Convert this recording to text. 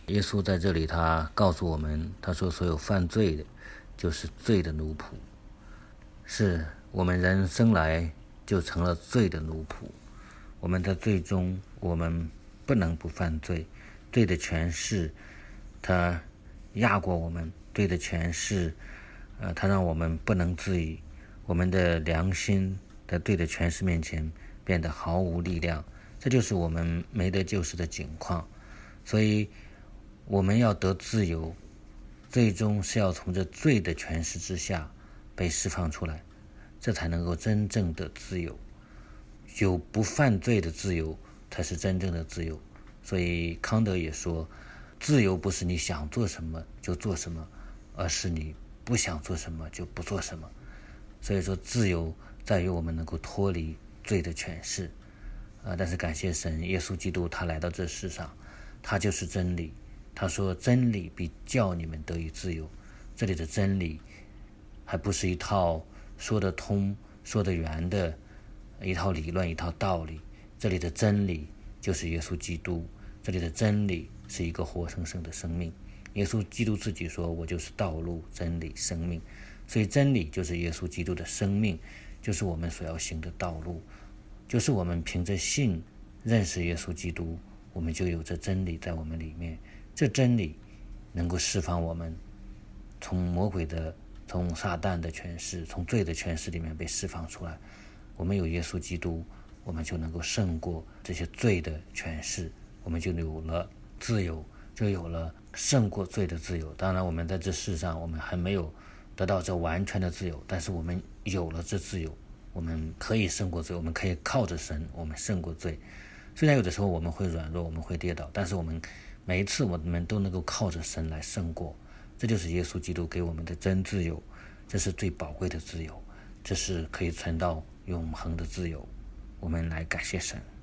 耶稣在这里他告诉我们，他说所有犯罪的就是罪的奴仆，是我们人生来就成了罪的奴仆。我们在罪中，我们不能不犯罪，罪的权势它压过我们，罪的权势它让我们不能自已，我们的良心在罪的权势面前变得毫无力量，这就是我们没得救赎的境况。所以我们要得自由，最终是要从这罪的权势之下被释放出来，这才能够真正的自由。有不犯罪的自由才是真正的自由。所以康德也说，自由不是你想做什么就做什么，而是你不想做什么就不做什么。所以说自由在于我们能够脱离罪的权势。但是感谢神，耶稣基督他来到这世上，他就是真理。他说真理必叫你们得以自由。这里的真理还不是一套说得通说得圆的一套理论一套道理，这里的真理就是耶稣基督，这里的真理是一个活生生的生命。耶稣基督自己说，我就是道路真理生命。所以真理就是耶稣基督的生命，就是我们所要行的道路，就是我们凭着信认识耶稣基督，我们就有这真理在我们里面。这真理能够释放我们从魔鬼的从撒旦的权势从罪的权势里面被释放出来。我们有耶稣基督，我们就能够胜过这些罪的权势，我们就有了自由，就有了胜过罪的自由。当然我们在这世上我们还没有得到这完全的自由，但是我们有了这自由，我们可以胜过罪，我们可以靠着神我们胜过罪。虽然有的时候我们会软弱，我们会跌倒，但是我们每一次我们都能够靠着神来胜过。这就是耶稣基督给我们的真自由，这是最宝贵的自由，这是可以存到永恒的自由。我们来感谢神。